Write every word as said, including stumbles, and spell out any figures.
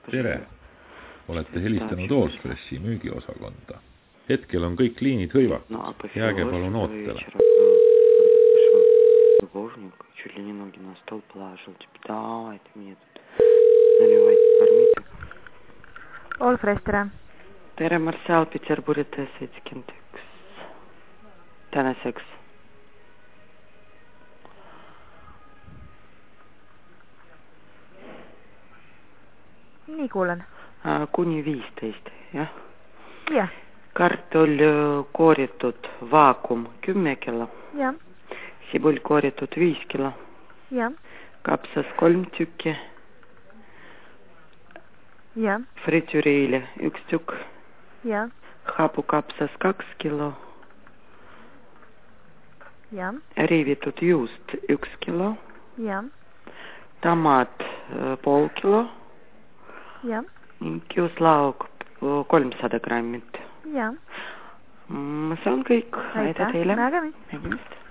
Tere! Olete helistanud Allfreshi müügiosakonda. Hetkel on kõik liinid hõivatud. Jääge palun ootele. Чуть ли не ноги на стол положил. Типа, давайте мне тут наливайте, кормите. Allfresh, tere! Tere, Marcial, Peterburi T seitsekümmend üks. Tänaseks. Nii kuulen. Kuni viisteist, jah? Jah. Kartul kooritud vaakum kümme kilo. Jah. Sibul kooritud viis kilo. Jah. Kapsas kolm tükki. Jah. Fritüriile üks tükk. Jah. Hapukapsas kaks kilo. Jah. Riivitud juust üks kilo. Jah. Tomaat pool kilo. Jah. Ning juustlauk kolmsada grammit. Jah. See on kõik. Aitäh. Teile. Nägemist. Nägemist.